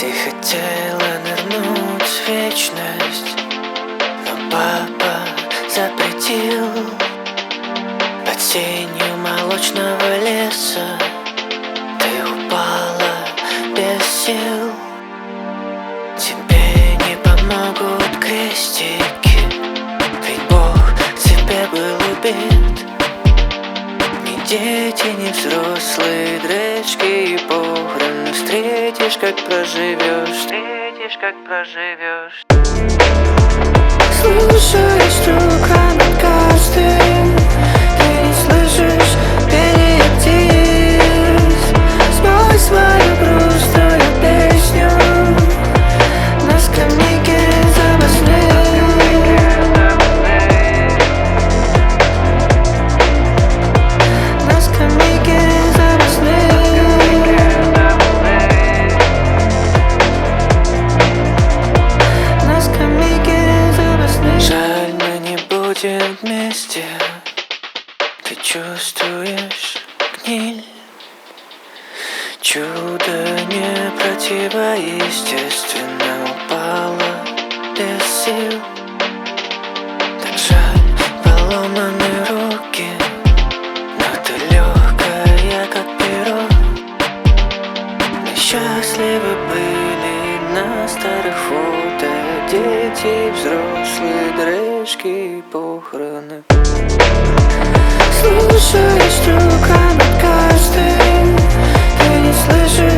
Ты хотела нырнуть в вечность, но папа запретил. Под сенью молочного леса ты упала без сил. Тебе не помогут крестики, ведь Бог тебе был убит. Ни дети, ни взрослые дречки и похороны. Встретишь, как проживешь, встретишь, как проживешь. Слушаешь вдруг рамонкасты, ты не слышишь пение птиц. Спой свою грустную песню на скамейке запасных. На скамейке запасных. На скамейке запасных. Жаль, мы не будем вместе. Ты чувствуешь гниль. Чудо не противоестественно упало без сил. Так жаль, поломаны руки, но ты легкая, как перо. Мы счастливы были на старых фото. Дети, взрослые, дрежки и похороны. Слушаешь вдруг рамонкасты, ты не слышишь